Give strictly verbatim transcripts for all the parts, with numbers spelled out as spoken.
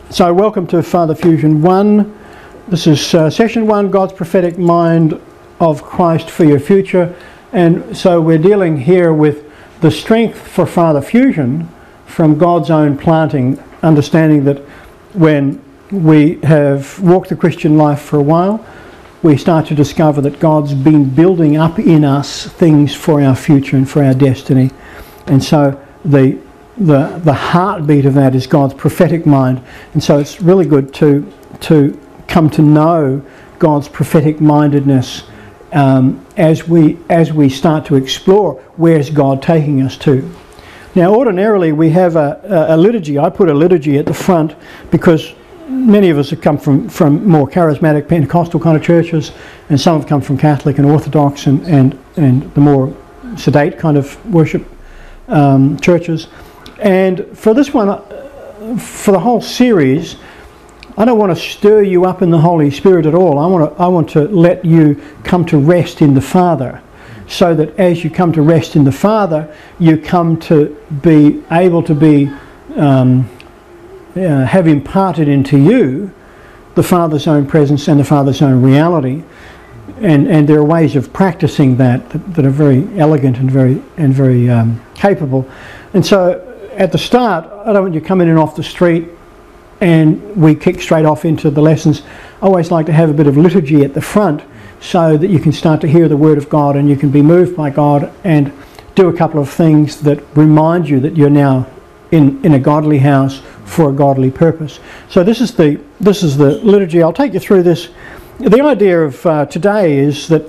So welcome to Father Fusion one. This is uh, session one, God's prophetic mind of Christ for your future. And so we're dealing here with the strength for Father Fusion from God's own planting, understanding that when we have walked the Christian life for a while, we start to discover that God's been building up in us things for our future and for our destiny. And so the The, the heartbeat of that is God's prophetic mind. And so it's really good to, to come to know God's prophetic mindedness um, as we as we start to explore where's God taking us to. Now ordinarily we have a, a, a liturgy. I put a liturgy at the front because many of us have come from, from more charismatic Pentecostal kind of churches, and some have come from Catholic and Orthodox and, and, and the more sedate kind of worship um, churches. And for this one, for the whole series, I don't want to stir you up in the Holy Spirit at all. I want to, I want to let you come to rest in the Father, so that as you come to rest in the Father, you come to be able to be, um, uh, have imparted into you the Father's own presence and the Father's own reality. And, and there are ways of practicing that that, that are very elegant and very, and very um, capable. And so, at the start, I don't want you coming in off the street and we kick straight off into the lessons. I always like to have a bit of liturgy at the front so that you can start to hear the Word of God and you can be moved by God and do a couple of things that remind you that you're now in, in a godly house for a godly purpose. So this is the this is the liturgy. I'll take you through this. The idea of uh, today is that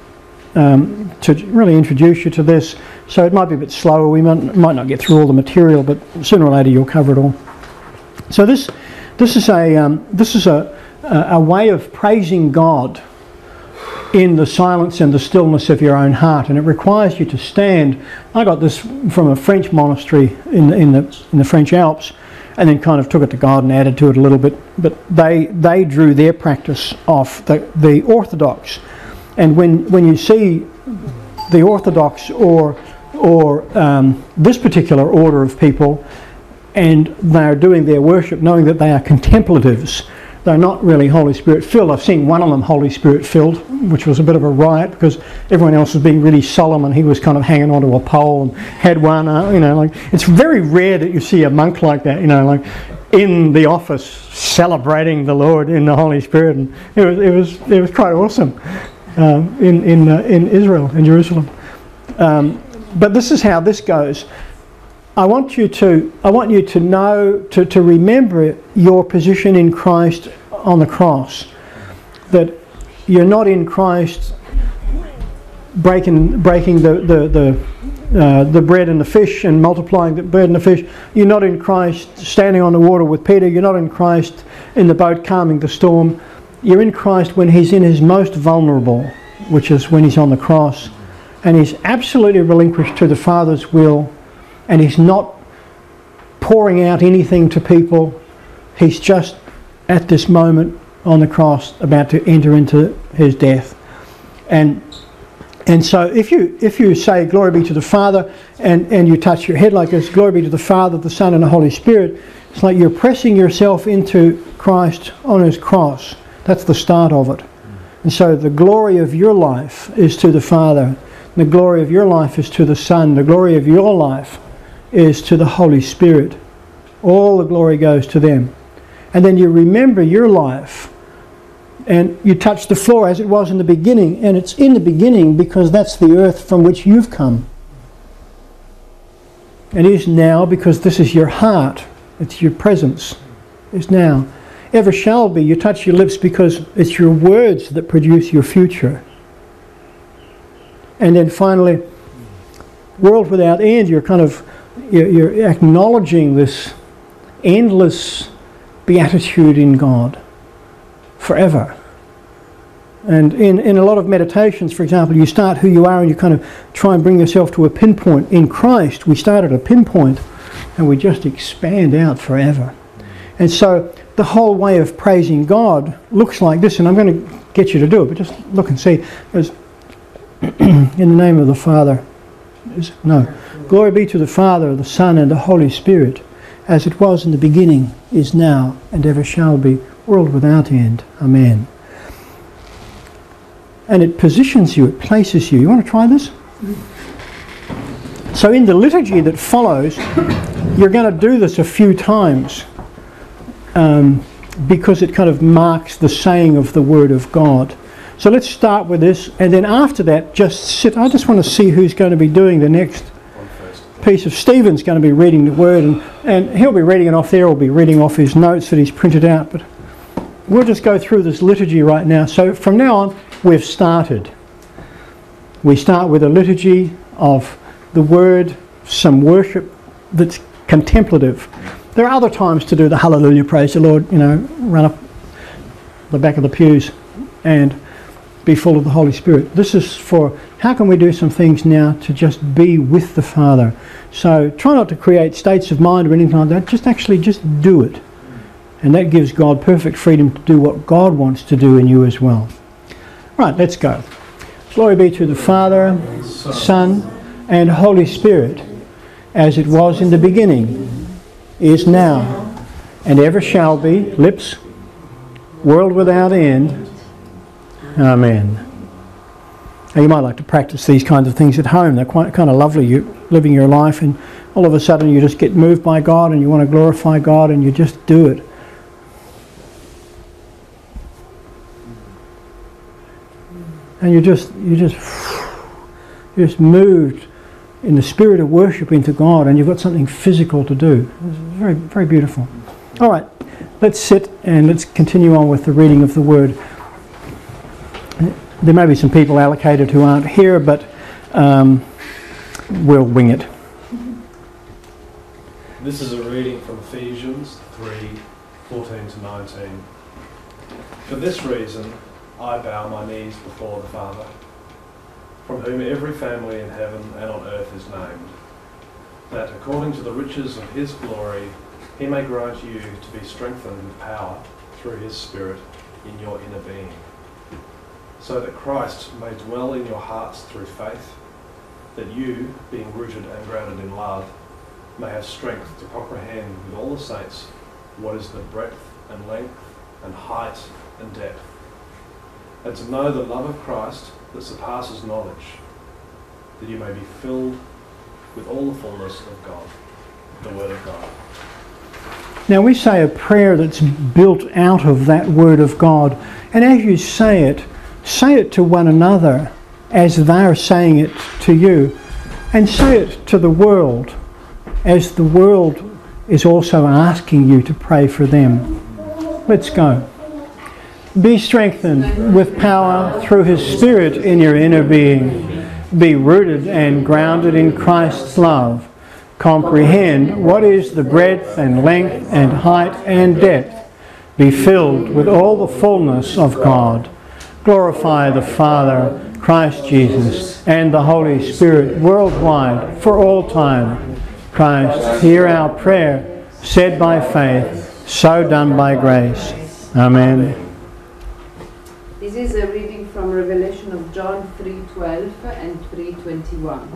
Um, to really introduce you to this, so it might be a bit slower. We might, might not get through all the material, but sooner or later you'll cover it all. So this this is a um, this is a a way of praising God in the silence and the stillness of your own heart, and it requires you to stand. I got this from a French monastery in the, in the in the French Alps, and then kind of took it to God and added to it a little bit. But they they drew their practice off the the Orthodox. And when, when you see the Orthodox or or um, this particular order of people, and they are doing their worship knowing that they are contemplatives, they're not really Holy Spirit filled. I've seen one of them Holy Spirit filled, which was a bit of a riot because everyone else was being really solemn and he was kind of hanging onto a pole and had one, uh, you know, like it's very rare that you see a monk like that, you know, like in the office celebrating the Lord in the Holy Spirit, and it was it was it was quite awesome. Um, in in uh, in Israel, in Jerusalem, um, but this is how this goes. I want you to I want you to know to to remember your position in Christ on the cross. That you're not in Christ breaking breaking the the the, uh, the bread and the fish and multiplying the bread and the fish. You're not in Christ standing on the water with Peter. You're not in Christ in the boat calming the storm. You're in Christ when he's in his most vulnerable, which is when he's on the cross, and he's absolutely relinquished to the Father's will, and he's not pouring out anything to people. He's just at this moment on the cross about to enter into his death. And and so if you if you say glory be to the Father and, and you touch your head like this, glory be to the Father, the Son and the Holy Spirit, it's like you're pressing yourself into Christ on his cross. That's the start of it. And so the glory of your life is to the Father. The glory of your life is to the Son. The glory of your life is to the Holy Spirit. All the glory goes to them. And then you remember your life and you touch the floor as it was in the beginning. And it's in the beginning because that's the earth from which you've come. It is now because this is your heart. It's your presence. It's now. Ever shall be. You touch your lips because it's your words that produce your future. And then finally, world without end, you're kind of, you're, you're acknowledging this endless beatitude in God forever. And in, in a lot of meditations, for example, you start who you are and you kind of try and bring yourself to a pinpoint. In Christ, we start at a pinpoint and we just expand out forever. And so the whole way of praising God looks like this, and I'm going to get you to do it, but just look and see. There's in the name of the Father, no, glory be to the Father, the Son, and the Holy Spirit, as it was in the beginning, is now, and ever shall be, world without end. Amen. And it positions you, it places you. You want to try this? So in the liturgy that follows, you're going to do this a few times um, because it kind of marks the saying of the Word of God. So let's start with this, and then after that, just sit. I just want to see who's going to be doing the next piece of. Stephen's going to be reading the Word, and, and he'll be reading it off there, he'll be reading off his notes that he's printed out, but we'll just go through this liturgy right now. So from now on, we've started. We start with a liturgy of the Word, some worship that's contemplative. There are other times to do the hallelujah, praise the Lord, you know, run up the back of the pews and be full of the Holy Spirit. This is for how can we do some things now to just be with the Father. So try not to create states of mind or anything like that, just actually just do it. And that gives God perfect freedom to do what God wants to do in you as well. Right, let's go. Glory be to the Father, Son, and Holy Spirit, as it was in the beginning, is now, and ever shall be, lips, world without end. Amen. Now you might like to practice these kinds of things at home. They're quite kind of lovely. You're living your life and all of a sudden you just get moved by God and you want to glorify God and you just do it. And you just you just you're just moved in the spirit of worship into God, and you've got something physical to do. It's very, very beautiful. All right, let's sit and let's continue on with the reading of the Word. There may be some people allocated who aren't here, but um, we'll wing it. This is a reading from Ephesians three, fourteen to nineteen. For this reason, I bow my knees before the Father, from whom every family in heaven and on earth is named, that according to the riches of his glory, he may grant you to be strengthened with power through his Spirit in your inner being, so that Christ may dwell in your hearts through faith, that you, being rooted and grounded in love, may have strength to comprehend with all the saints what is the breadth and length and height and depth, and to know the love of Christ that surpasses knowledge, that you may be filled with all the fullness of God, the Word of God. Now we say a prayer that's built out of that Word of God, and as you say it, say it to one another as they're saying it to you, and say it to the world as the world is also asking you to pray for them. Let's go. Be strengthened with power through his Spirit in your inner being. Be rooted and grounded in Christ's love. Comprehend what is the breadth and length and height and depth. Be filled with all the fullness of God. Glorify the Father, Christ Jesus, and the Holy Spirit worldwide for all time. Christ, hear our prayer, said by faith, so done by grace. Amen. This is a reading from Revelation of John three twelve and three twenty-one.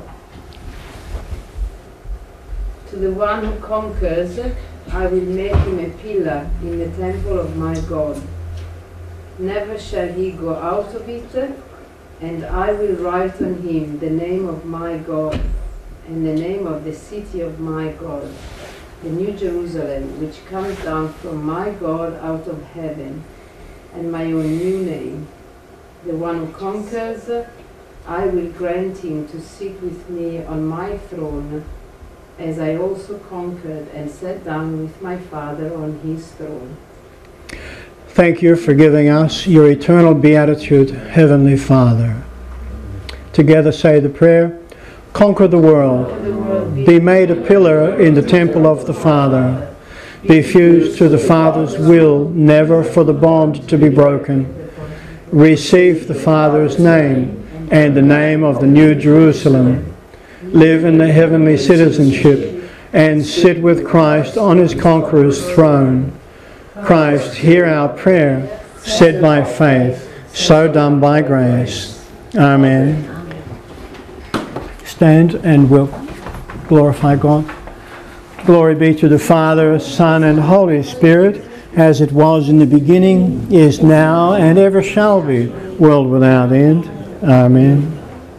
To the one who conquers, I will make him a pillar in the temple of my God. Never shall he go out of it, and I will write on him the name of my God, and the name of the city of my God, the New Jerusalem, which comes down from my God out of heaven, and my own new name. The one who conquers, I will grant him to sit with me on my throne, as I also conquered and sat down with my Father on his throne. Thank you for giving us your eternal beatitude, Heavenly Father. Together say the prayer. Conquer the world. Be made a pillar in the temple of the Father. Be fused to the Father's will, never for the bond to be broken. Receive the Father's name and the name of the New Jerusalem. Live in the heavenly citizenship and sit with Christ on his conqueror's throne. Christ, hear our prayer, said by faith, so done by grace. Amen. Stand and we'll glorify God. Glory be to the Father, Son, and Holy Spirit, as it was in the beginning, is now, and ever shall be, world without end. Amen.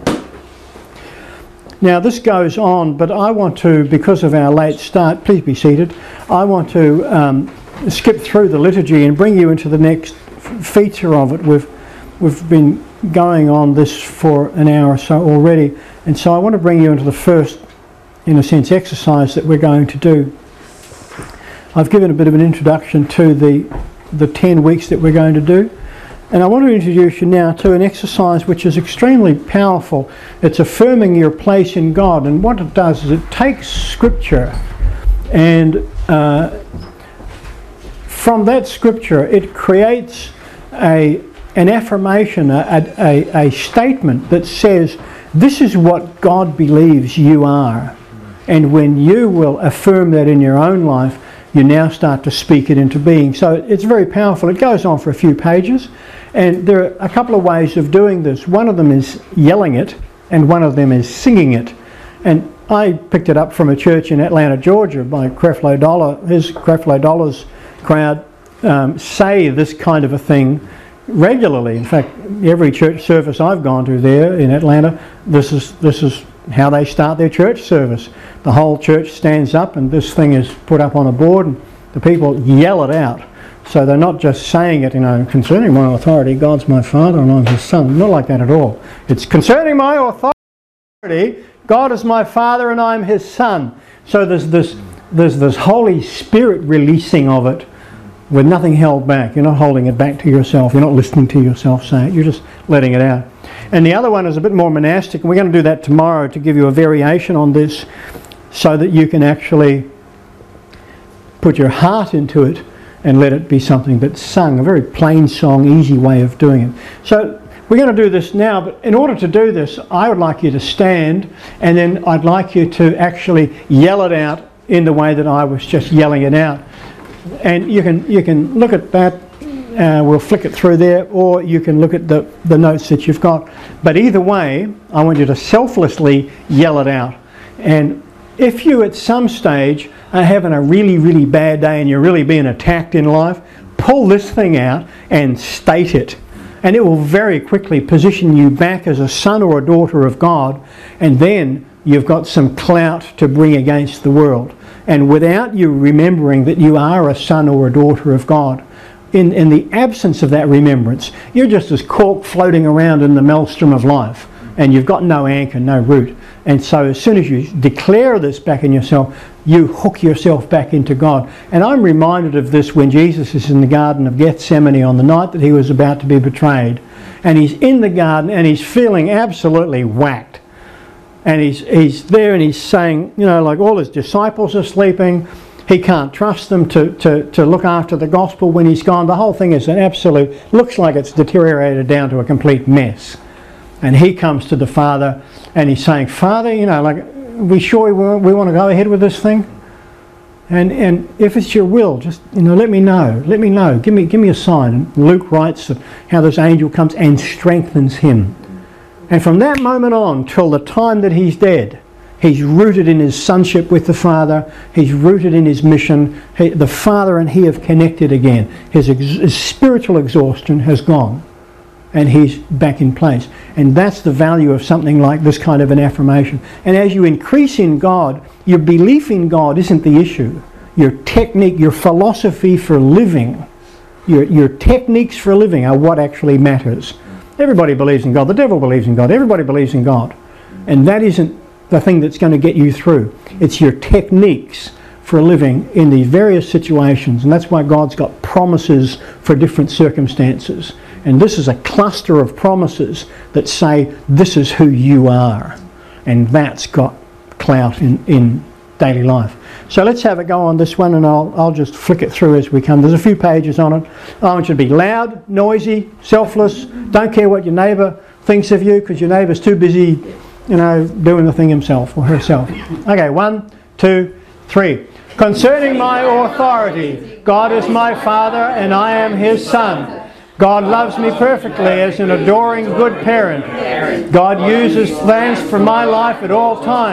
Now this goes on, but I want to, because of our late start, please be seated, I want to um, skip through the liturgy and bring you into the next f- feature of it. We've, we've been going on this for an hour or so already, and so I want to bring you into the first, in a sense, exercise that we're going to do. I've given a bit of an introduction to the, the ten weeks that we're going to do. And I want to introduce you now to an exercise which is extremely powerful. It's affirming your place in God. And what it does is it takes Scripture, and uh, from that Scripture it creates a, an affirmation, a, a, a statement that says, this is what God believes you are. And when you will affirm that in your own life, you now start to speak it into being. So it's very powerful. It goes on for a few pages. And there are a couple of ways of doing this. One of them is yelling it, and one of them is singing it. And I picked it up from a church in Atlanta, Georgia, by Creflo Dollar. His Creflo Dollar's crowd um, say this kind of a thing regularly. In fact, every church service I've gone to there in Atlanta, this is this is how they start their church service. The whole church stands up, and this thing is put up on a board, and the people yell it out. So they're not just saying it, you know, concerning my authority, God's my Father and I'm His Son. Not like that at all. It's concerning my authority, God is my Father and I'm His Son. So there's this, there's this Holy Spirit releasing of it with nothing held back. You're not holding it back to yourself. You're not listening to yourself say it. You're just letting it out. And the other one is a bit more monastic, and we're going to do that tomorrow to give you a variation on this so that you can actually put your heart into it and let it be something that's sung. A very plain song, easy way of doing it. So we're going to do this now, but in order to do this, I would like you to stand, and then I'd like you to actually yell it out in the way that I was just yelling it out. And you can you can look at that, uh, we'll flick it through there, or you can look at the, the notes that you've got. But either way, I want you to selflessly yell it out. And if you at some stage are having a really, really bad day and you're really being attacked in life, pull this thing out and state it. And it will very quickly position you back as a son or a daughter of God, and then you've got some clout to bring against the world. And without you remembering that you are a son or a daughter of God, in, in the absence of that remembrance, you're just as cork floating around in the maelstrom of life, and you've got no anchor, no root. And so as soon as you declare this back in yourself, you hook yourself back into God. And I'm reminded of this when Jesus is in the Garden of Gethsemane on the night that he was about to be betrayed. And he's in the garden and he's feeling absolutely whacked. And he's, he's there and he's saying, you know, like all his disciples are sleeping. He can't trust them to, to, to look after the gospel when he's gone. The whole thing is an absolute, looks like it's deteriorated down to a complete mess. And he comes to the Father and he's saying, Father, you know, like, we sure we want, we want to go ahead with this thing? And and if it's your will, just, you know, let me know. Let me know. Give me give me a sign. And Luke writes of how this angel comes and strengthens him. And from that moment on till the time that he's dead, he's rooted in his sonship with the Father. He's rooted in his mission. He, the Father and he have connected again. His, ex, his spiritual exhaustion has gone. And he's back in place. And that's the value of something like this kind of an affirmation. And as you increase in God, your belief in God isn't the issue. Your technique, your philosophy for living, your, your techniques for living are what actually matters. Everybody believes in God. The devil believes in God. Everybody believes in God. And that isn't the thing that's going to get you through. It's your techniques for living in these various situations. And that's why God's got promises for different circumstances. And this is a cluster of promises that say, this is who you are. And that's got clout in, in daily life. So let's have a go on this one, and I'll, I'll just flick it through as we come. There's a few pages on it. I want you to be loud, noisy, selfless. Don't care what your neighbour thinks of you, because your neighbour's too busy, you know, doing the thing himself or herself. Okay, one, two, three. Concerning my authority, God is my Father and I am His Son. God loves me perfectly as an adoring good parent. God uses plans for my life at all times.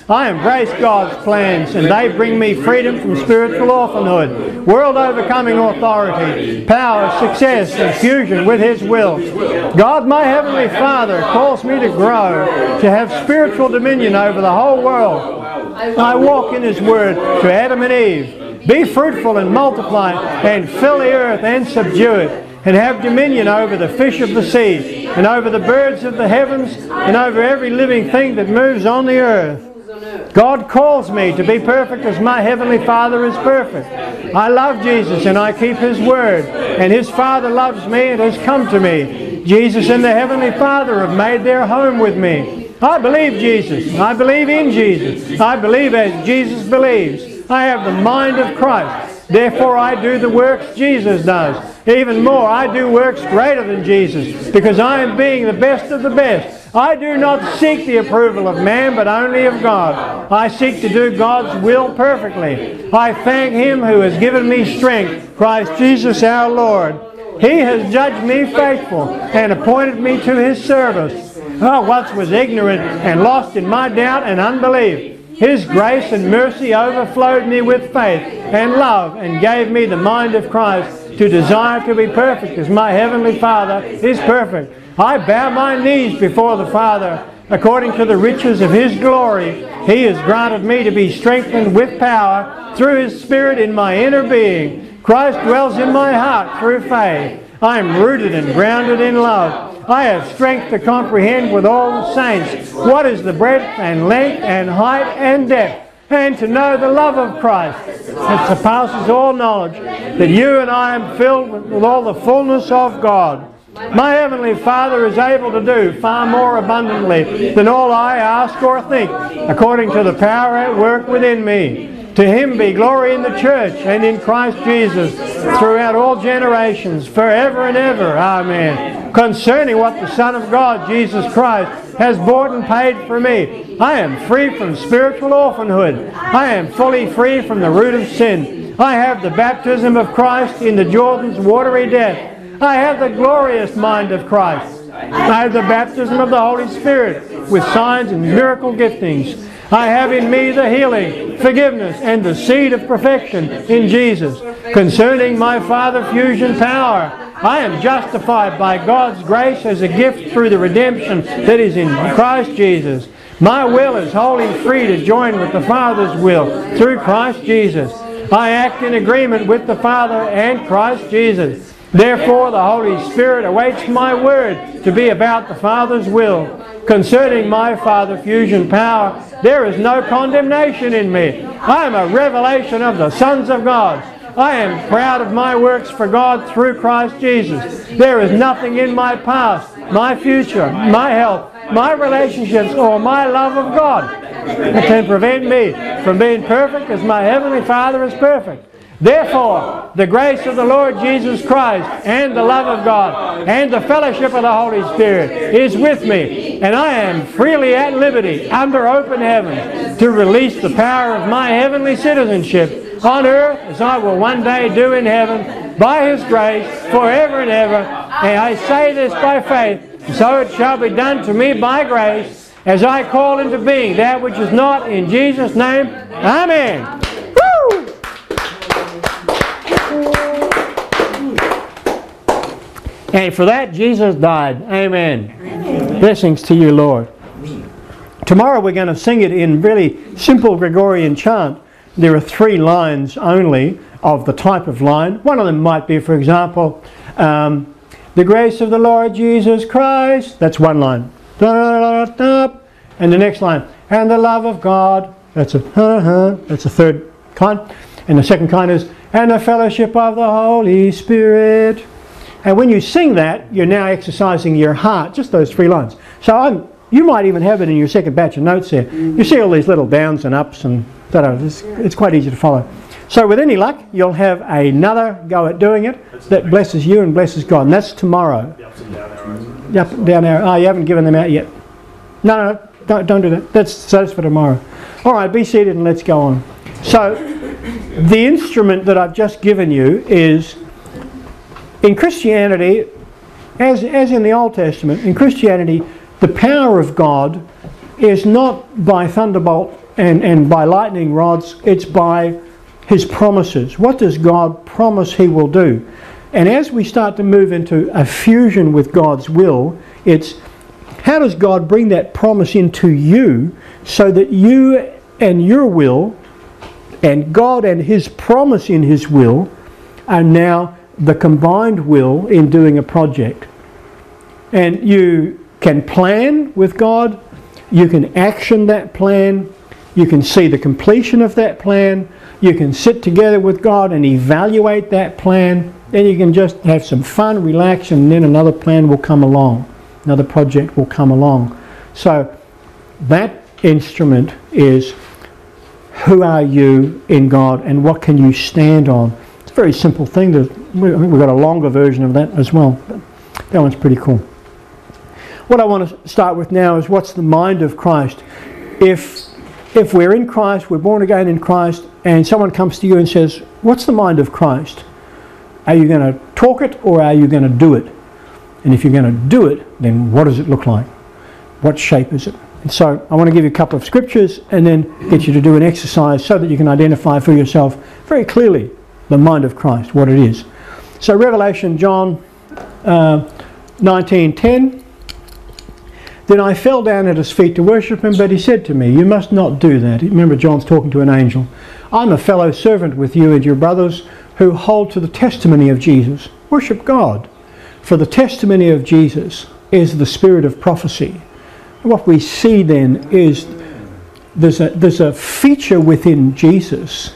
I embrace God's plans, and they bring me freedom from spiritual orphanhood, world-overcoming authority, power, success, and fusion with His will. God, my Heavenly Father, calls me to grow, to have spiritual dominion over the whole world. I walk in His Word to Adam and Eve. Be fruitful and multiply, and fill the earth and subdue it, and have dominion over the fish of the sea, and over the birds of the heavens, and over every living thing that moves on the earth. God calls me to be perfect as my Heavenly Father is perfect. I love Jesus and I keep His Word, and His Father loves me and has come to me. Jesus and the Heavenly Father have made their home with me. I believe Jesus. I believe in Jesus. I believe as Jesus believes. I have the mind of Christ. Therefore I do the works Jesus does. Even more, I do works greater than Jesus, because I am being the best of the best. I do not seek the approval of man, but only of God. I seek to do God's will perfectly. I thank Him who has given me strength, Christ Jesus our Lord. He has judged me faithful and appointed me to His service. I once was ignorant and lost in my doubt and unbelief. His grace and mercy overflowed me with faith and love, and gave me the mind of Christ, to desire to be perfect as my Heavenly Father is perfect. I bow my knees before the Father. According to the riches of His glory, He has granted me to be strengthened with power through His Spirit in my inner being. Christ dwells in my heart through faith. I am rooted and grounded in love. I have strength to comprehend with all the saints what is the breadth and length and height and depth, and to know the love of Christ that surpasses all knowledge, that you and I am filled with, with all the fullness of God. My Heavenly Father is able to do far more abundantly than all I ask or think, according to the power at work within me. To Him be glory in the church and in Christ Jesus throughout all generations, forever and ever. Amen. Concerning what the Son of God, Jesus Christ, has bought and paid for me, I am free from spiritual orphanhood. I am fully free from the root of sin. I have the baptism of Christ in the Jordan's watery death. I have the glorious mind of Christ. I have the baptism of the Holy Spirit with signs and miracle giftings. I have in me the healing, forgiveness, and the seed of perfection in Jesus. Concerning my Father fusion power, I am justified by God's grace as a gift through the redemption that is in Christ Jesus. My will is wholly free to join with the Father's will through Christ Jesus. I act in agreement with the Father and Christ Jesus. Therefore the Holy Spirit awaits my word to be about the Father's will. Concerning my Father fusion power, there is no condemnation in me. I am a revelation of the sons of God. I am proud of my works for God through Christ Jesus. There is nothing in my past, my future, my health, my relationships, or my love of God that can prevent me from being perfect as my Heavenly Father is perfect. Therefore, the grace of the Lord Jesus Christ and the love of God and the fellowship of the Holy Spirit is with me, and I am freely at liberty under open heaven to release the power of my heavenly citizenship on earth as I will one day do in heaven by His grace forever and ever. And I say this by faith, so it shall be done to me by grace as I call into being that which is not, in Jesus' name. Amen. Woo! And for that, Jesus died. Amen. Amen. Blessings to you, Lord. Tomorrow we're going to sing it in really simple Gregorian chant. There are three lines only of the type of line. One of them might be, for example, um, the grace of the Lord Jesus Christ. That's one line. And the next line, and the love of God. That's a that's a third kind. And the second kind is, and the fellowship of the Holy Spirit. And when you sing that, you're now exercising your heart, just those three lines. So I'm, you might even have it in your second batch of notes there. You see all these little downs and ups, and it's, it's quite easy to follow. So with any luck, you'll have another go at doing it that blesses you and blesses God. And that's tomorrow. The ups and down arrows. The up and down arrow. Oh, you haven't given them out yet. No, no, no, don't, don't do that. That's, that's for tomorrow. All right, be seated and let's go on. So the instrument that I've just given you is, in Christianity, as, as in the Old Testament, in Christianity, the power of God is not by thunderbolt and, and by lightning rods, it's by his promises. What does God promise he will do? And as we start to move into a fusion with God's will, it's how does God bring that promise into you so that you and your will and God and his promise in his will are now the combined will in doing a project. And you can plan with God, you can action that plan, you can see the completion of that plan, you can sit together with God and evaluate that plan, then you can just have some fun, relax, and then another plan will come along. Another project will come along. So that instrument is who are you in God and what can you stand on? It's a very simple thing. To, I think we've got a longer version of that as well. But that one's pretty cool. What I want to start with now is what's the mind of Christ. If, if we're in Christ, we're born again in Christ, and someone comes to you and says, what's the mind of Christ? Are you going to talk it or are you going to do it? And if you're going to do it, then what does it look like? What shape is it? And so I want to give you a couple of scriptures and then get you to do an exercise so that you can identify for yourself very clearly the mind of Christ, what it is. So Revelation, John uh, nineteen ten. Then I fell down at his feet to worship him, but he said to me, you must not do that. Remember, John's talking to an angel. I'm a fellow servant with you and your brothers who hold to the testimony of Jesus. Worship God. For the testimony of Jesus is the spirit of prophecy. What we see then is there's a, there's a feature within Jesus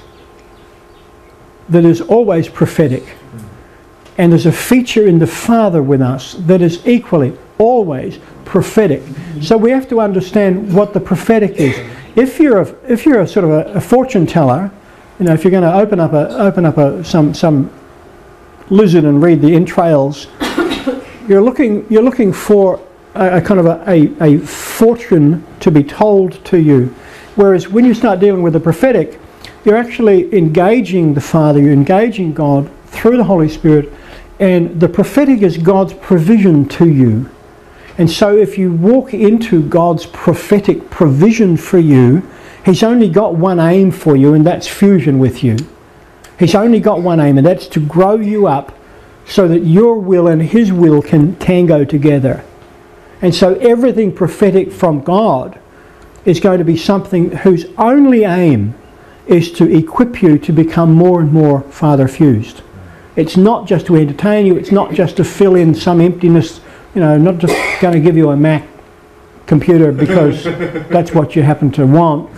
that is always prophetic. And there's a feature in the Father with us that is equally, always prophetic. So we have to understand what the prophetic is. If you're a, if you're a sort of a, a fortune teller, you know, if you're going to open up a open up a some some lizard and read the entrails, you're looking you're looking for a, a kind of a, a, a fortune to be told to you. Whereas when you start dealing with the prophetic, you're actually engaging the Father, you're engaging God through the Holy Spirit, and the prophetic is God's provision to you. And so if you walk into God's prophetic provision for you, he's only got one aim for you, and that's fusion with you. He's only got one aim, and that's to grow you up so that your will and his will can tango together. And so everything prophetic from God is going to be something whose only aim is to equip you to become more and more Father fused. It's not just to entertain you, it's not just to fill in some emptiness, you know, not just going to give you a Mac computer because that's what you happen to want.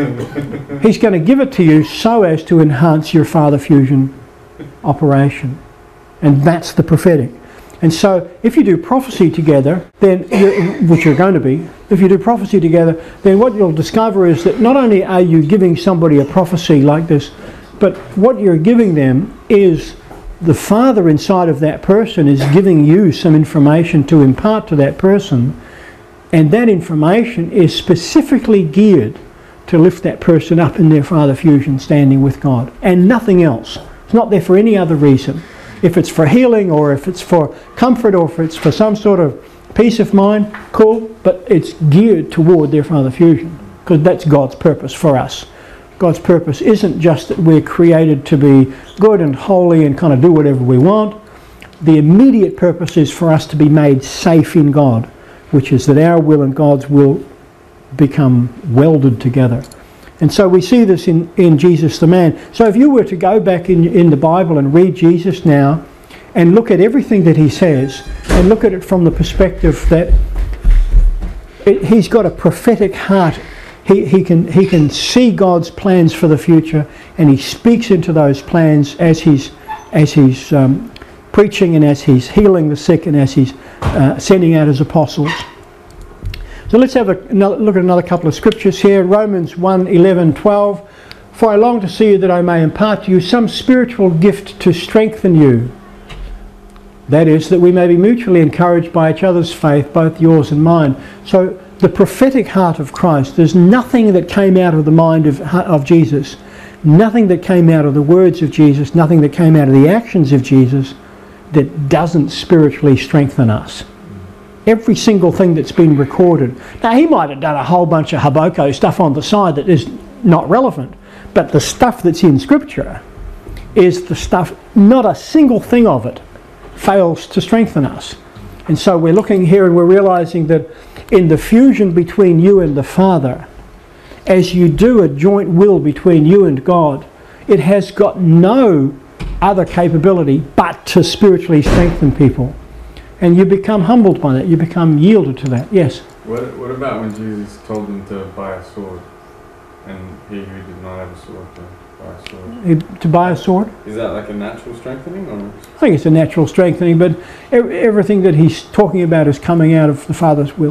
He's going to give it to you so as to enhance your Father fusion operation. And that's the prophetic. And so if you do prophecy together, then you're, which you're going to be, if you do prophecy together, then what you'll discover is that not only are you giving somebody a prophecy like this, but what you're giving them is the Father inside of that person is giving you some information to impart to that person, and that information is specifically geared to lift that person up in their Father fusion standing with God, and nothing else. It's not there for any other reason. If it's for healing, or if it's for comfort, or if it's for some sort of peace of mind, cool, but it's geared toward their Father fusion, because that's God's purpose for us. God's purpose isn't just that we're created to be good and holy and kind of do whatever we want. The immediate purpose is for us to be made safe in God, which is that our will and God's will become welded together. And so we see this in, in Jesus the man. So if you were to go back in, in the Bible and read Jesus now and look at everything that he says and look at it from the perspective that it, he's got a prophetic heart. He, he, can, he can see God's plans for the future, and he speaks into those plans as he's, as he's um, preaching, and as he's healing the sick, and as he's uh, sending out his apostles. So let's have a another, look at another couple of scriptures here. Romans one, eleven, twelve. For I long to see you that I may impart to you some spiritual gift to strengthen you. That is, that we may be mutually encouraged by each other's faith, both yours and mine. So the prophetic heart of Christ, there's nothing that came out of the mind of, of Jesus, nothing that came out of the words of Jesus, nothing that came out of the actions of Jesus that doesn't spiritually strengthen us. every single thing that's been recorded. Now, he might have done a whole bunch of haboko stuff on the side that is not relevant, but the stuff that's in Scripture is the stuff, not a single thing of it fails to strengthen us. And so we're looking here and we're realizing that in the fusion between you and the Father, as you do a joint will between you and God, it has got no other capability but to spiritually strengthen people. And you become humbled by that, you become yielded to that. Yes? What, what about when Jesus told them to buy a sword, and he who did not have a sword to buy a sword? He, to buy a sword? Is that like a natural strengthening? Or? I think it's a natural strengthening, but ev everything that he's talking about is coming out of the Father's will.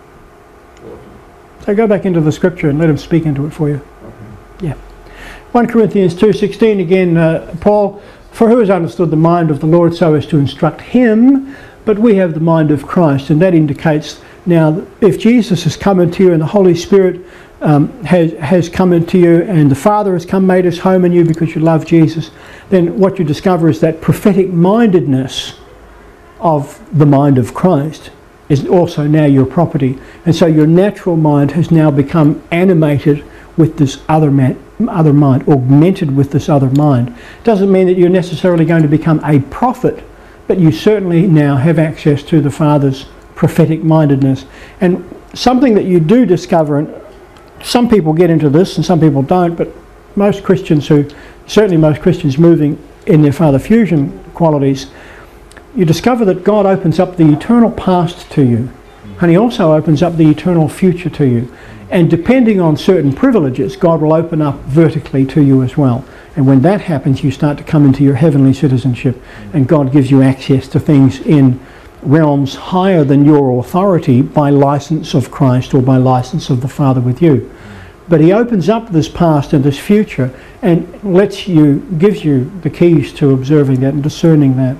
So go back into the Scripture and let him speak into it for you. Okay. Yeah. First Corinthians two sixteen again, uh, Paul, for who has understood the mind of the Lord so as to instruct him, but we have the mind of Christ. And that indicates now if Jesus has come into you and the Holy Spirit um, has, has come into you and the Father has come made his home in you because you love Jesus, then what you discover is that prophetic mindedness of the mind of Christ is also now your property. And so your natural mind has now become animated with this other man, other mind, augmented with this other mind. Doesn't mean that you're necessarily going to become a prophet, but you certainly now have access to the Father's prophetic mindedness. And something that you do discover, and some people get into this and some people don't, but most Christians who, certainly most Christians moving in their Father fusion qualities, you discover that God opens up the eternal past to you, and he also opens up the eternal future to you. And depending on certain privileges, God will open up vertically to you as well. And when that happens, you start to come into your heavenly citizenship, and God gives you access to things in realms higher than your authority by license of Christ or by license of the Father with you. But he opens up this past and this future and lets you, gives you the keys to observing that and discerning that.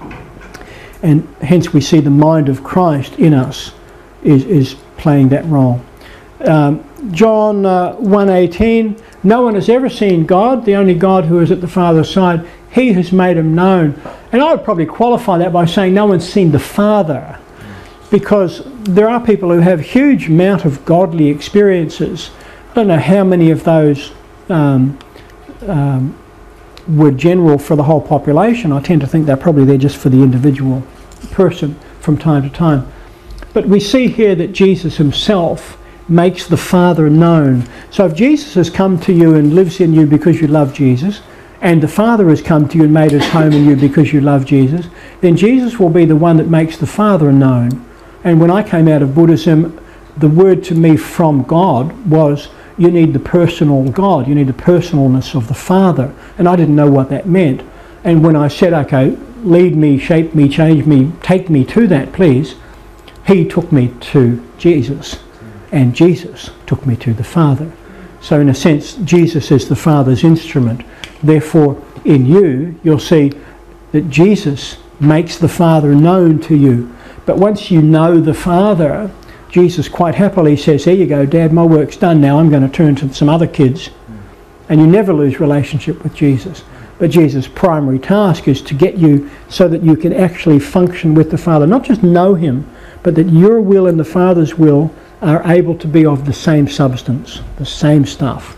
And hence we see the mind of Christ in us is, is playing that role. Um, John uh, one eighteen, no one has ever seen God, the only God who is at the Father's side. He has made him known. And I would probably qualify that by saying no one's seen the Father, because there are people who have huge amount of godly experiences. I don't know how many of those um, um, were general for the whole population. I tend to think they're probably there just for the individual person from time to time. But we see here that Jesus himself makes the Father known. So if Jesus has come to you and lives in you because you love Jesus, and the Father has come to you and made his home in you because you love Jesus, then Jesus will be the one that makes the Father known. And when I came out of Buddhism, the word to me from God was, you need the personal God, you need the personalness of the Father. And I didn't know what that meant. And when I said, okay, lead me, shape me, change me, take me to that, please, he took me to Jesus. And Jesus took me to the Father. So in a sense, Jesus is the Father's instrument. Therefore, in you, you'll see that Jesus makes the Father known to you. But once you know the Father, Jesus quite happily says, there you go, Dad, my work's done now. I'm going to turn to some other kids. And you never lose relationship with Jesus. But Jesus' primary task is to get you so that you can actually function with the Father. Not just know him, but that your will and the Father's will are able to be of the same substance, the same stuff.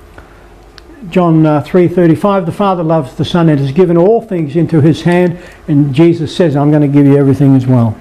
John uh, three thirty-five, the Father loves the Son and has given all things into his hand, and Jesus says, I'm going to give you everything as well.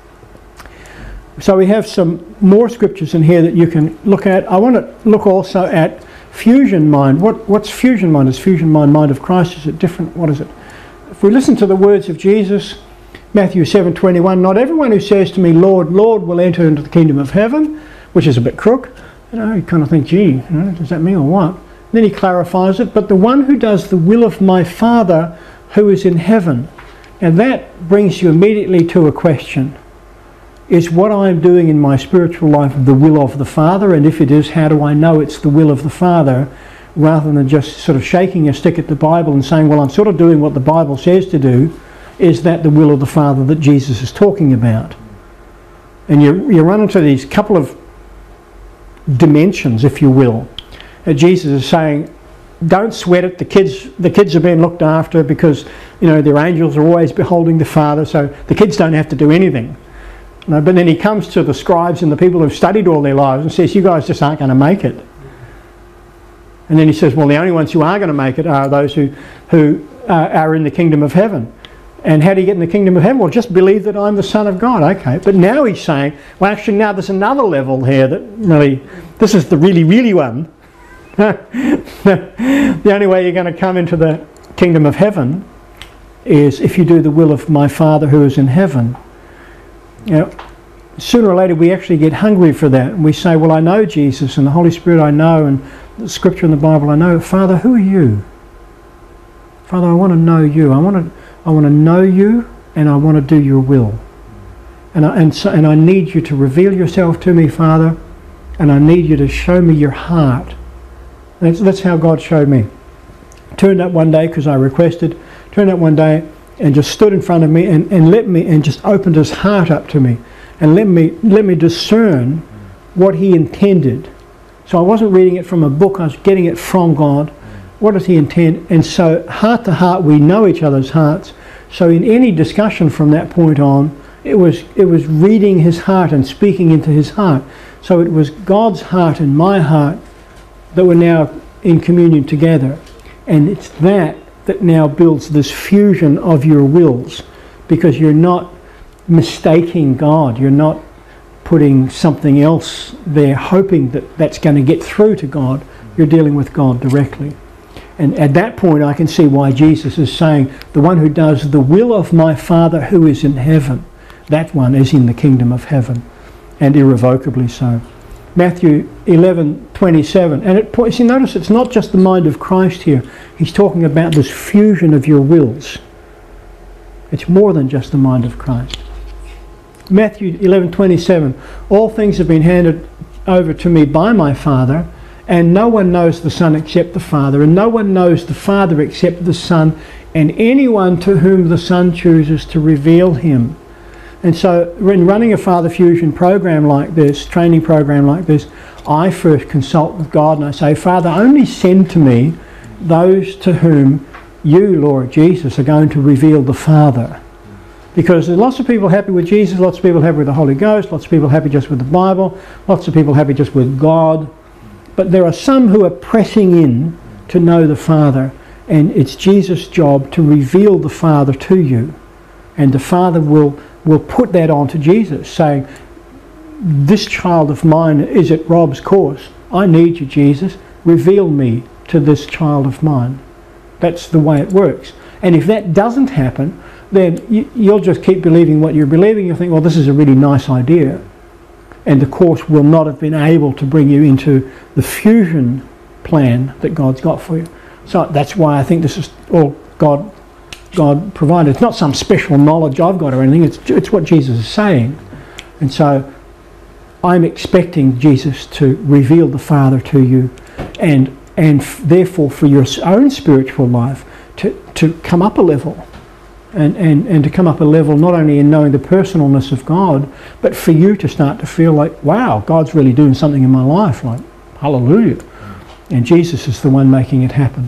So we have some more scriptures in here that you can look at. I want to look also at fusion mind. What, what's fusion mind? Is fusion mind mind of Christ? Is it different? What is it? If we listen to the words of Jesus, Matthew seven twenty-one, not everyone who says to me, Lord, Lord, will enter into the kingdom of heaven, which is a bit crook. You know, you kind of think, gee, you know, does that mean or what? Then he clarifies it, but the one who does the will of my Father who is in heaven. And that brings you immediately to a question. Is what I'm doing in my spiritual life the will of the Father? And if it is, how do I know it's the will of the Father? Rather than just sort of shaking a stick at the Bible and saying, well, I'm sort of doing what the Bible says to do. Is that the will of the Father that Jesus is talking about? And you, you run into these couple of dimensions, if you will. Uh, Jesus is saying, don't sweat it. The kids, the kids are being looked after because, you know, their angels are always beholding the Father, so the kids don't have to do anything. No, but then he comes to the scribes and the people who've studied all their lives and says, you guys just aren't going to make it. And then he says, well, the only ones who are going to make it are those who, who uh, are in the kingdom of heaven. And how do you get in the kingdom of heaven? Well, just believe that I'm the Son of God. Okay, but now he's saying, well, actually now there's another level here that really, this is the really, really one. The only way you're going to come into the kingdom of heaven is if you do the will of my Father who is in heaven. You know, sooner or later we actually get hungry for that, and we say, well, I know Jesus and the Holy Spirit I know, and the Scripture and the Bible I know. Father, who are you? Father, I want to know you. I want to, I want to know you, and I want to do your will. And I, and so, and I need you to reveal yourself to me, Father, and I need you to show me your heart. That's, that's how God showed me. Turned up one day because I requested. Turned up one day and just stood in front of me and, and let me and just opened his heart up to me and let me let me discern what he intended. So I wasn't reading it from a book, I was getting it from God. What does he intend? And so heart to heart we know each other's hearts. So in any discussion from that point on, it was it was reading his heart and speaking into his heart. So it was God's heart and my heart that were now in communion together. And it's that that now builds this fusion of your wills, because you're not mistaking God. You're not putting something else there hoping that that's going to get through to God. You're dealing with God directly. And at that point I can see why Jesus is saying, the one who does the will of my Father who is in heaven, that one is in the kingdom of heaven, and irrevocably so. Matthew eleven twenty-seven, and it, see, notice it's not just the mind of Christ here. He's talking about this fusion of your wills. It's more than just the mind of Christ. Matthew eleven twenty-seven, all things have been handed over to me by my Father, and no one knows the Son except the Father, and no one knows the Father except the Son, and anyone to whom the Son chooses to reveal him. And so in running a Father Fusion program like this, training program like this, I first consult with God and I say, Father, only send to me those to whom you, Lord Jesus, are going to reveal the Father. Because there's lots of people happy with Jesus, lots of people happy with the Holy Ghost, lots of people happy just with the Bible, lots of people happy just with God. But there are some who are pressing in to know the Father, and it's Jesus' job to reveal the Father to you. And the Father will will put that onto Jesus, saying, this child of mine is at Rob's course. I need you, Jesus. Reveal me to this child of mine. That's the way it works. And if that doesn't happen, then you, you'll just keep believing what you're believing. You'll think, well, this is a really nice idea. And the course will not have been able to bring you into the fusion plan that God's got for you. So that's why I think this is all God God provided. It's not some special knowledge I've got or anything, it's, it's what Jesus is saying. And so I'm expecting Jesus to reveal the Father to you, and and f therefore for your own spiritual life to, to come up a level, and, and, and to come up a level not only in knowing the personalness of God, but for you to start to feel like, wow, God's really doing something in my life, like, hallelujah. And Jesus is the one making it happen.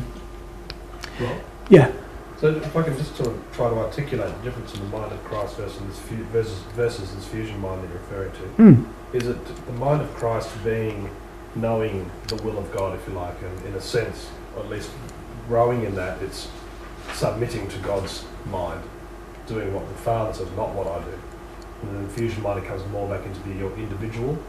Well, yeah. So if I can just sort of try to articulate the difference in the mind of Christ versus this, fu versus, versus this fusion mind that you're referring to, mm. is it the mind of Christ being knowing the will of God, if you like, and in a sense, or at least growing in that, it's submitting to God's mind, doing what the Father says, not what I do. And then the fusion mind, it comes more back into the, your individual,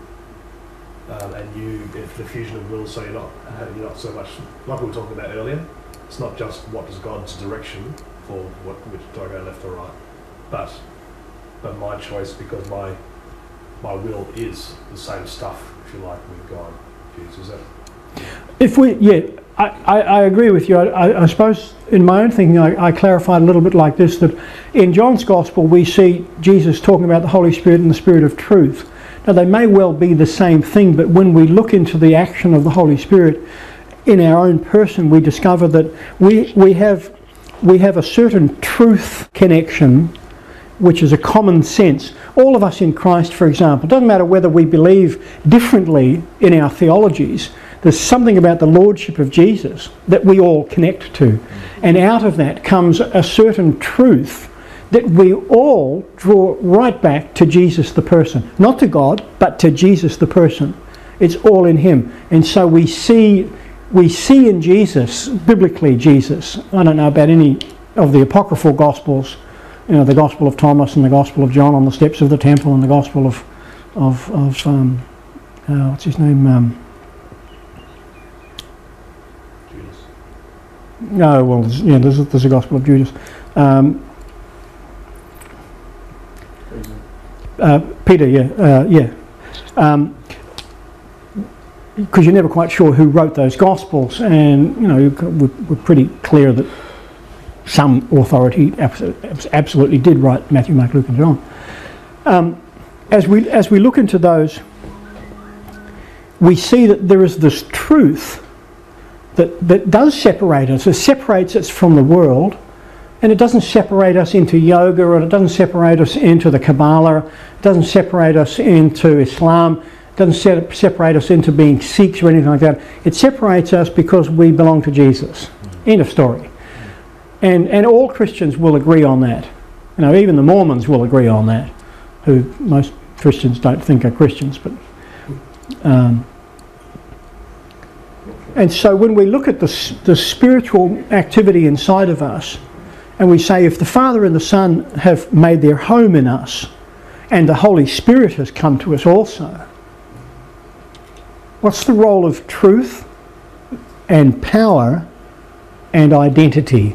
um, and you, if the fusion of will, so you're not, you're not so much, like we were talking about earlier, it's not just what is God's direction for what, which do I go left or right, but but my choice, because my my will is the same stuff, if you like, with God. Is that? If we, yeah, I, I, I agree with you. I, I suppose in my own thinking, I, I clarified a little bit like this, that in John's Gospel we see Jesus talking about the Holy Spirit and the Spirit of truth. Now they may well be the same thing, but when we look into the action of the Holy Spirit in our own person, we discover that we, we, have, we have a certain truth connection, which is a common sense. All of us in Christ, for example, doesn't matter whether we believe differently in our theologies, there's something about the Lordship of Jesus that we all connect to. And out of that comes a certain truth that we all draw right back to Jesus the person. Not to God, but to Jesus the person. It's all in him. And so we see we see in Jesus, biblically Jesus, I don't know about any of the apocryphal Gospels, you know, the Gospel of Thomas and the Gospel of John on the steps of the temple and the Gospel of, of, of um, uh, what's his name? Um, Judas. no, well, there's, yeah, there's, there's a Gospel of Judas. Um, uh, Peter, yeah, uh, yeah. Um, because you're never quite sure who wrote those Gospels, and you know we're, we're pretty clear that some authority absolutely did write Matthew, Mark, Luke, and John. Um, as we as we look into those, we see that there is this truth that that does separate us. It separates us from the world, and it doesn't separate us into yoga, or it doesn't separate us into the Kabbalah. It doesn't separate us into Islam. Doesn't set, separate us into being Sikhs or anything like that. It separates us because we belong to Jesus. Mm-hmm. End of story. And and all Christians will agree on that. You know, even the Mormons will agree on that, who most Christians don't think are Christians. But um, and so when we look at the the spiritual activity inside of us, and we say if the Father and the Son have made their home in us, and the Holy Spirit has come to us also. What's the role of truth and power and identity?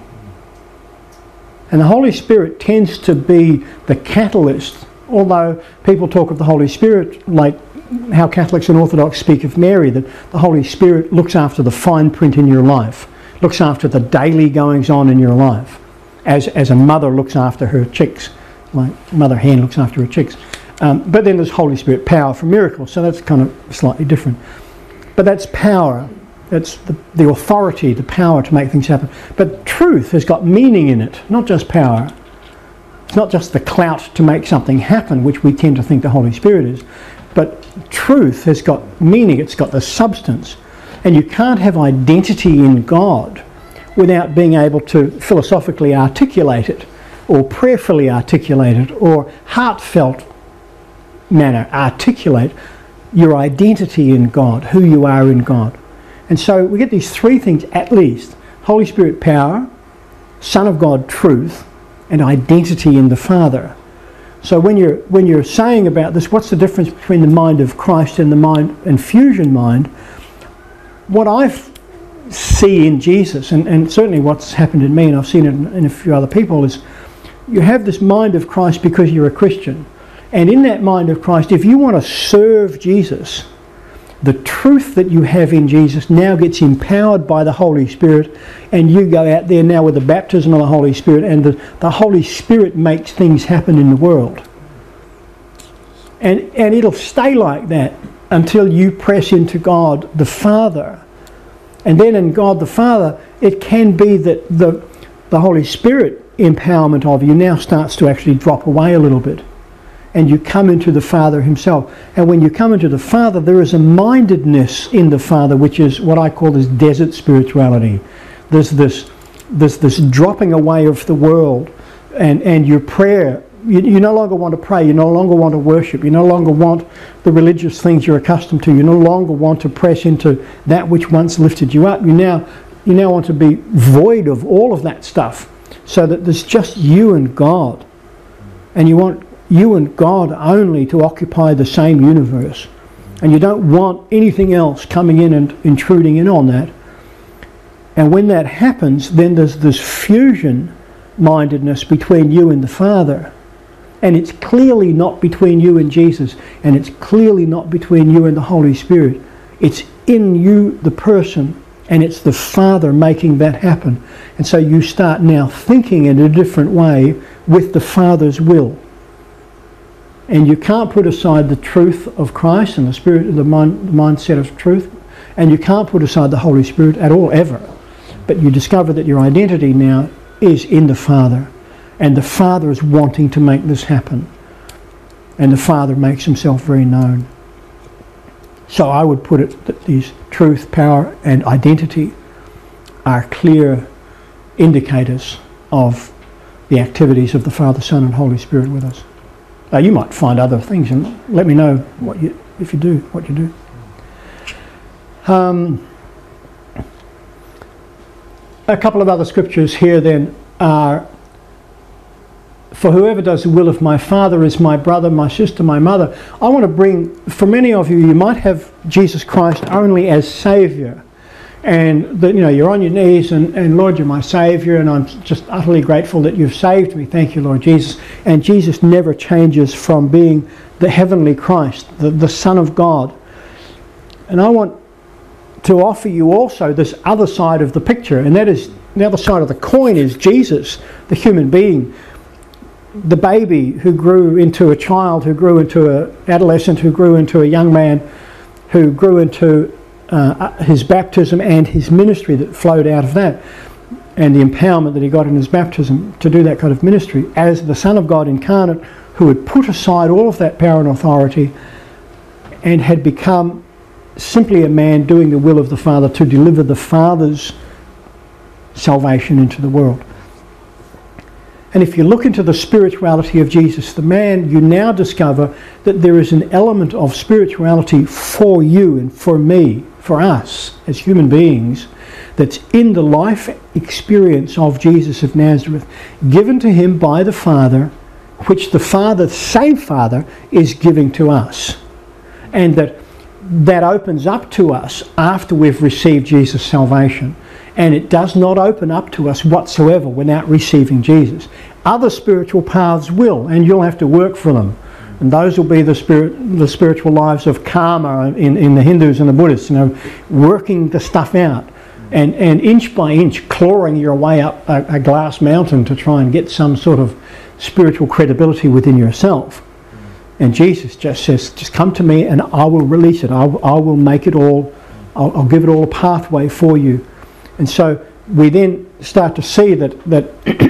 And the Holy Spirit tends to be the catalyst, although people talk of the Holy Spirit like how Catholics and Orthodox speak of Mary, that the Holy Spirit looks after the fine print in your life, looks after the daily goings on in your life, as, as a mother looks after her chicks, like Mother Hen looks after her chicks. Um, but then there's Holy Spirit power for miracles, so that's kind of slightly different. But that's power. That's the, the authority, the power to make things happen. But truth has got meaning in it, not just power. It's not just the clout to make something happen, which we tend to think the Holy Spirit is. But truth has got meaning, it's got the substance. And you can't have identity in God without being able to philosophically articulate it, or prayerfully articulate it, or heartfelt manner articulate your identity in God, who you are in God. And so we get these three things at least: Holy Spirit power, Son of God truth, and identity in the Father. So when you're when you're saying about this, what's the difference between the mind of Christ and the mind infusion mind? What I see in Jesus, and, and certainly what's happened in me, and I've seen it in, in a few other people, is you have this mind of Christ because you're a Christian. And in that mind of Christ, if you want to serve Jesus, the truth that you have in Jesus now gets empowered by the Holy Spirit, and you go out there now with the baptism of the Holy Spirit, and the, the Holy Spirit makes things happen in the world. And, and it'll stay like that until you press into God the Father. And then in God the Father, it can be that the, the Holy Spirit empowerment of you now starts to actually drop away a little bit. And you come into the Father himself. And when you come into the Father, there is a mindedness in the Father, which is what I call this desert spirituality. There's this, there's this dropping away of the world, and, and your prayer. You, you no longer want to pray. You no longer want to worship. You no longer want the religious things you're accustomed to. You no longer want to press into that which once lifted you up. You now, you now want to be void of all of that stuff, so that there's just you and God. And you want you and God only to occupy the same universe. And you don't want anything else coming in and intruding in on that. And when that happens, then there's this fusion mindedness between you and the Father. And it's clearly not between you and Jesus, and it's clearly not between you and the Holy Spirit. It's in you, the person, and it's the Father making that happen. And so you start now thinking in a different way with the Father's will. And you can't put aside the truth of Christ and the Spirit, the, mind, the mindset of truth, and you can't put aside the Holy Spirit at all, ever. But you discover that your identity now is in the Father, and the Father is wanting to make this happen, and the Father makes himself very known. So I would put it that these truth, power, and identity are clear indicators of the activities of the Father, Son and Holy Spirit with us. Uh, you might find other things, and let me know what you, if you do, what you do. Um, a couple of other scriptures here then are, for whoever does the will of my Father is my brother, my sister, my mother. I want to bring, for many of you, you might have Jesus Christ only as Saviour. And that, you know, you're on your knees and, and Lord, you're my Saviour, and I'm just utterly grateful that you've saved me. Thank you, Lord Jesus. And Jesus never changes from being the heavenly Christ, the, the Son of God. And I want to offer you also this other side of the picture, and that is, the other side of the coin is Jesus, the human being, the baby who grew into a child, who grew into an adolescent, who grew into a young man, who grew into Uh, his baptism and his ministry that flowed out of that, and the empowerment that he got in his baptism to do that kind of ministry as the Son of God incarnate, who had put aside all of that power and authority and had become simply a man doing the will of the Father to deliver the Father's salvation into the world. And if you look into the spirituality of Jesus, the man, you now discover that there is an element of spirituality for you and for me, for us as human beings, that's in the life experience of Jesus of Nazareth, given to him by the Father, which the Father, same Father, is giving to us. And that that opens up to us after we've received Jesus' salvation. And it does not open up to us whatsoever without receiving Jesus. Other spiritual paths will, and you'll have to work for them. And those will be the spirit, the spiritual lives of karma in, in the Hindus and the Buddhists, you know, working the stuff out. And, and inch by inch, clawing your way up a, a glass mountain to try and get some sort of spiritual credibility within yourself. And Jesus just says, just come to me and I will release it. I, I will make it all, I'll, I'll give it all a pathway for you. And so we then start to see that, that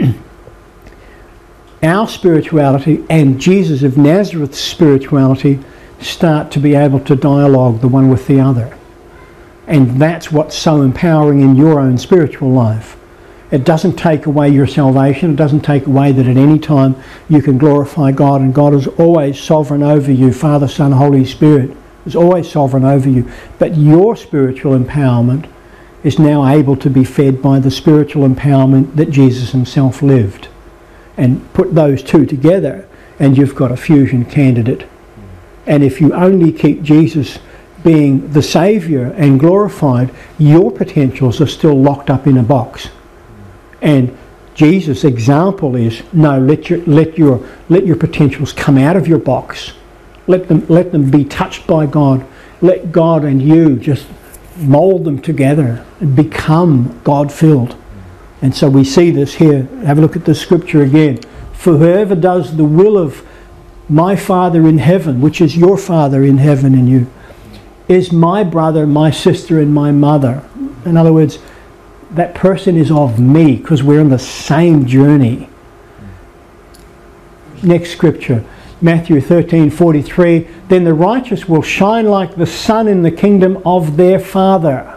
our spirituality and Jesus of Nazareth's spirituality start to be able to dialogue the one with the other. And that's what's so empowering in your own spiritual life. It doesn't take away your salvation. It doesn't take away that at any time you can glorify God, and God is always sovereign over you. Father, Son, Holy Spirit is always sovereign over you. But your spiritual empowerment is now able to be fed by the spiritual empowerment that Jesus himself lived. And put those two together and you've got a fusion candidate. And if you only keep Jesus being the Saviour and glorified, your potentials are still locked up in a box. And Jesus' example is, no, let your let your let your potentials come out of your box. Let them let them be touched by God. Let God and you just mould them together and become God-filled. And so we see this here. Have a look at the scripture again. For whoever does the will of my Father in heaven, which is your Father in heaven in you, is my brother, my sister, and my mother. In other words, that person is of me because we're on the same journey. Next scripture, Matthew thirteen forty-three. Then the righteous will shine like the sun in the kingdom of their Father.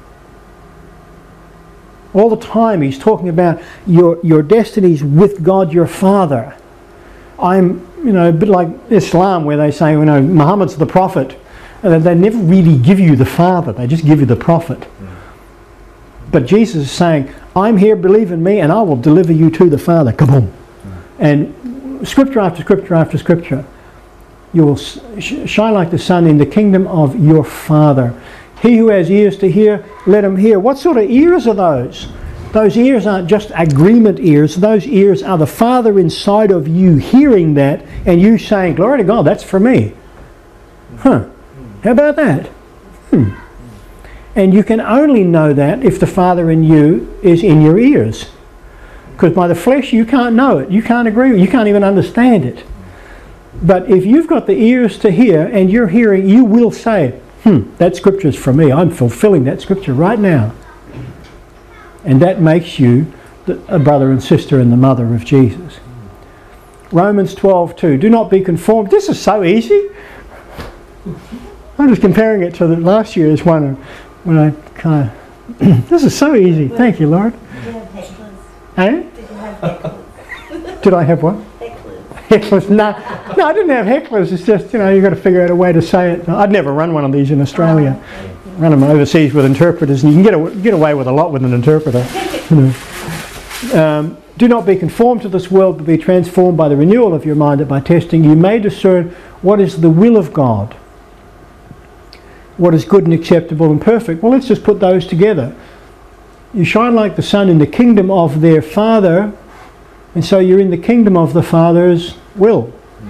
All the time he's talking about your, your destinies with God your Father. I'm, you know, a bit like Islam where they say, you know, Muhammad's the prophet. And they never really give you the Father, they just give you the prophet. Mm. But Jesus is saying, I'm here, believe in me, and I will deliver you to the Father. Kaboom. Mm. And scripture after scripture after scripture, you will sh- shine like the sun in the kingdom of your Father. He who has ears to hear, let him hear. What sort of ears are those? Those ears aren't just agreement ears. Those ears are the Father inside of you hearing that and you saying, glory to God, that's for me. Huh. How about that? Hmm. And you can only know that if the Father in you is in your ears. Because by the flesh you can't know it. You can't agree with it. You can't even understand it. But if you've got the ears to hear and you're hearing, you will say, Hmm, that scripture is for me. I'm fulfilling that scripture right now. And that makes you the, a brother and sister and the mother of Jesus. Romans twelve two. Do not be conformed. This is so easy. I'm just comparing it to the last year's one when I kind of... this is so easy. Thank you, Lord. Did you have heckles? Eh? Did you have heckles? Did I have what? Hecklers. No, no, I didn't have hecklers. It's just, you know, you've got to figure out a way to say it. I'd never run one of these in Australia. Run them overseas with interpreters, and you can get, a, get away with a lot with an interpreter. You know. um, Do not be conformed to this world, but be transformed by the renewal of your mind, that by testing you may discern what is the will of God, what is good and acceptable and perfect. Well, let's just put those together. You shine like the sun in the kingdom of their Father, and so you're in the kingdom of the Father's will.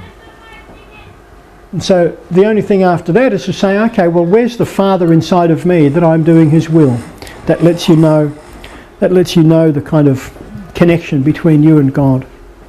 And so the only thing after that is to say, okay, well, where's the Father inside of me that I'm doing His will? That lets you know, that lets you know the kind of connection between you and God.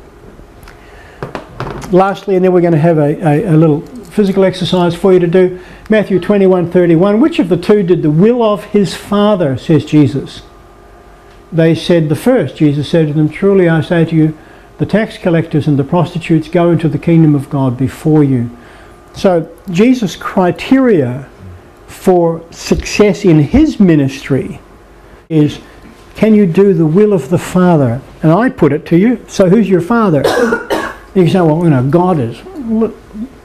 Lastly, and then we're going to have a, a, a little physical exercise for you to do. Matthew twenty-one thirty-one. Which of the two did the will of his Father, says Jesus? They said the first. Jesus said to them, truly I say to you, the tax collectors and the prostitutes go into the kingdom of God before you. So Jesus' criteria for success in his ministry is, can you do the will of the Father? And I put it to you, so who's your Father? You say, well, you know, God is. Look,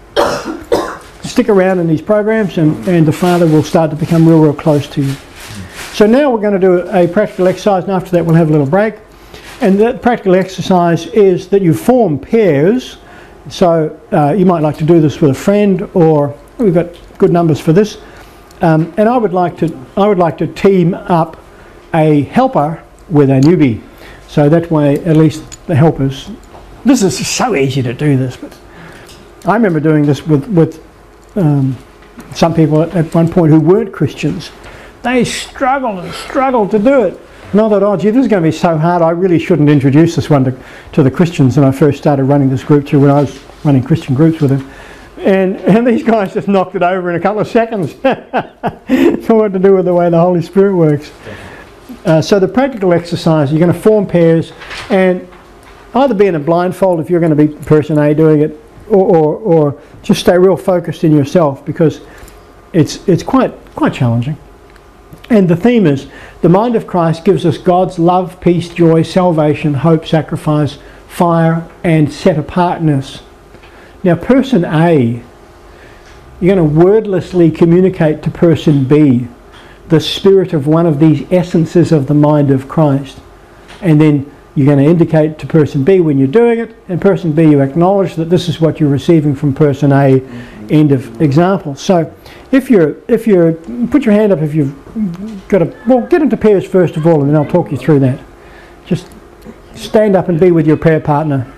stick around in these programs and, and the Father will start to become real, real close to you. So now we're going to do a practical exercise, and after that we'll have a little break. And that practical exercise is that you form pairs. So uh, you might like to do this with a friend, or we've got good numbers for this. Um, and I would like to, I would like to team up a helper with a newbie. So that way at least the helpers, this is so easy to do this, but I remember doing this with, with um, some people at, at one point who weren't Christians. They struggled and struggled to do it. And I thought, oh gee, this is going to be so hard, I really shouldn't introduce this one to, to the Christians when I first started running this group through, when I was running Christian groups with them. And, and these guys just knocked it over in a couple of seconds. For what to do with the way the Holy Spirit works. Uh, so the practical exercise, you're going to form pairs and either be in a blindfold if you're going to be person A doing it, or, or, or just stay real focused in yourself, because it's, it's quite, quite challenging. And the theme is, the mind of Christ gives us God's love, peace, joy, salvation, hope, sacrifice, fire, and set-apartness. Now, person A, you're going to wordlessly communicate to person B the spirit of one of these essences of the mind of Christ. And then you're going to indicate to person B when you're doing it, and person B you acknowledge that this is what you're receiving from person A. End of example. So if you're, if you're, put your hand up if you've got a, well, get into pairs first of all, and then I'll talk you through that. Just stand up and be with your prayer partner.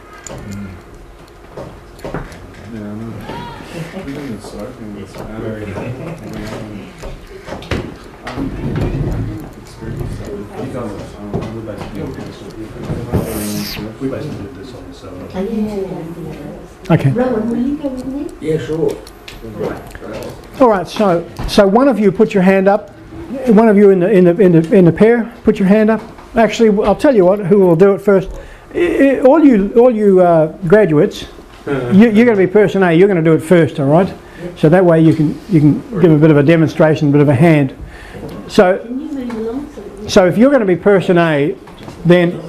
We basically did this on the seven. Okay. Rowan, will you go with me? Yeah, sure. All right. So, so one of you put your hand up. One of you in the in the in the in the pair, put your hand up. Actually, I'll tell you what. Who will do it first? I, all you all you uh, graduates, you, you're going to be person A. You're going to do it first. All right. So that way you can you can give a bit of a demonstration, a bit of a hand. So, so if you're going to be person A, then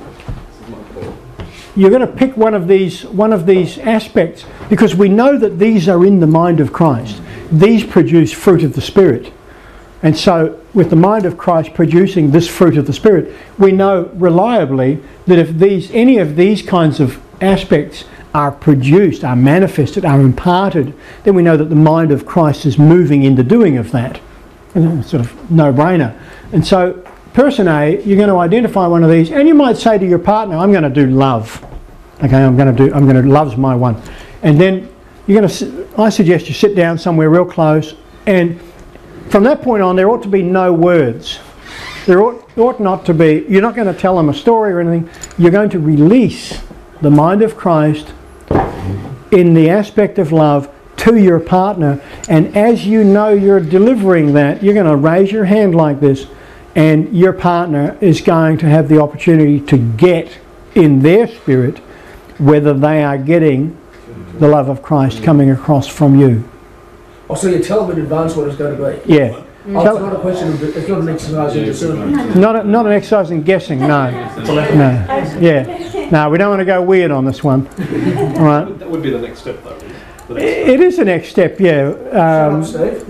you're going to pick one of these one of these aspects, because we know that these are in the mind of Christ. These produce fruit of the Spirit. And so with the mind of Christ producing this fruit of the Spirit, we know reliably that if these any of these kinds of aspects are produced, are manifested, are imparted, then we know that the mind of Christ is moving in the doing of that. And it's sort of no-brainer. And so person A, you're going to identify one of these, and you might say to your partner, I'm going to do love. Okay, I'm going to do, I'm going to, love's my one. And then you're going to, I suggest you sit down somewhere real close, and from that point on there ought to be no words. There ought, ought not to be, you're not going to tell them a story or anything, you're going to release the mind of Christ in the aspect of love to your partner, and as you know you're delivering that, you're going to raise your hand like this, and your partner is going to have the opportunity to get in their spirit whether they are getting the love of Christ coming across from you. Oh, so you tell them in advance what it's going to be? Yeah. Oh, it's not a question of, it's not an exercise in discernment. Not, a, not an exercise in guessing, no. No. Yeah. No, we don't want to go weird on this one. All right. That would be the next step, though. The next step. It is the next step, yeah. Um, Shut up, Steve.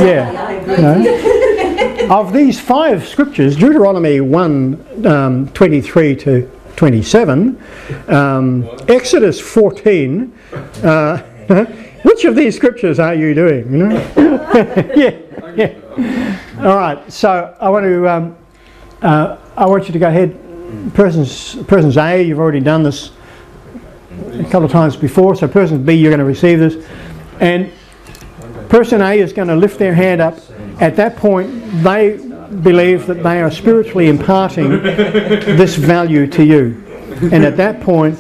yeah. No. Of these five scriptures, Deuteronomy one, um, twenty-three to twenty-seven, um, Exodus fourteen, uh, which of these scriptures are you doing? You know? yeah, yeah. All right. So I want to, um, uh, I want you to go ahead. Persons, persons A, you've already done this a couple of times before. So persons B, you're going to receive this, and person A is going to lift their hand up. At that point, they believe that they are spiritually imparting this value to you, and at that point,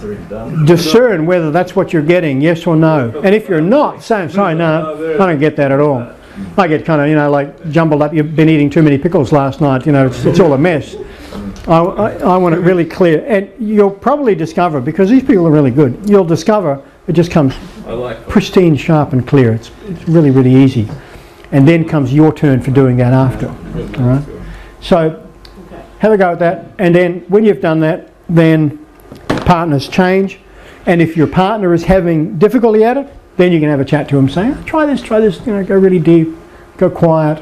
discern whether that's what you're getting, yes or no. And if you're not, say, sorry, no, I don't get that at all. I get kind of, you know, like jumbled up. You've been eating too many pickles last night. You know, it's, it's all a mess. I, I, I want it really clear, and you'll probably discover, because these people are really good, you'll discover it just comes pristine, sharp, and clear. It's, it's really, really easy. And then comes your turn for doing that after. All right. So have a go at that, and then when you've done that, then partners change. And if your partner is having difficulty at it, then you can have a chat to him, saying, oh, "Try this, try this. You know, go really deep, go quiet."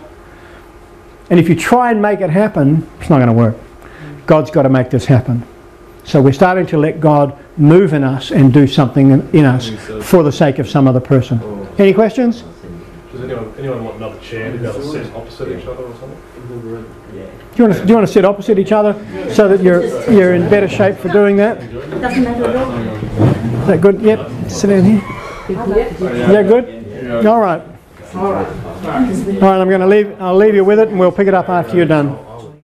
And if you try and make it happen, it's not going to work. God's got to make this happen. So we're starting to let God move in us and do something in, in us for the sake of some other person. Any questions? Does anyone, anyone want another chair to be able to sit opposite each other or something? Do you want to, do you want to sit opposite each other so that you're you're in better shape for doing that? Doesn't matter at all. Is that good? Yep. Sit down here. Is that good? All right. All right. I'm going to leave. I'll leave you with it, and we'll pick it up after you're done.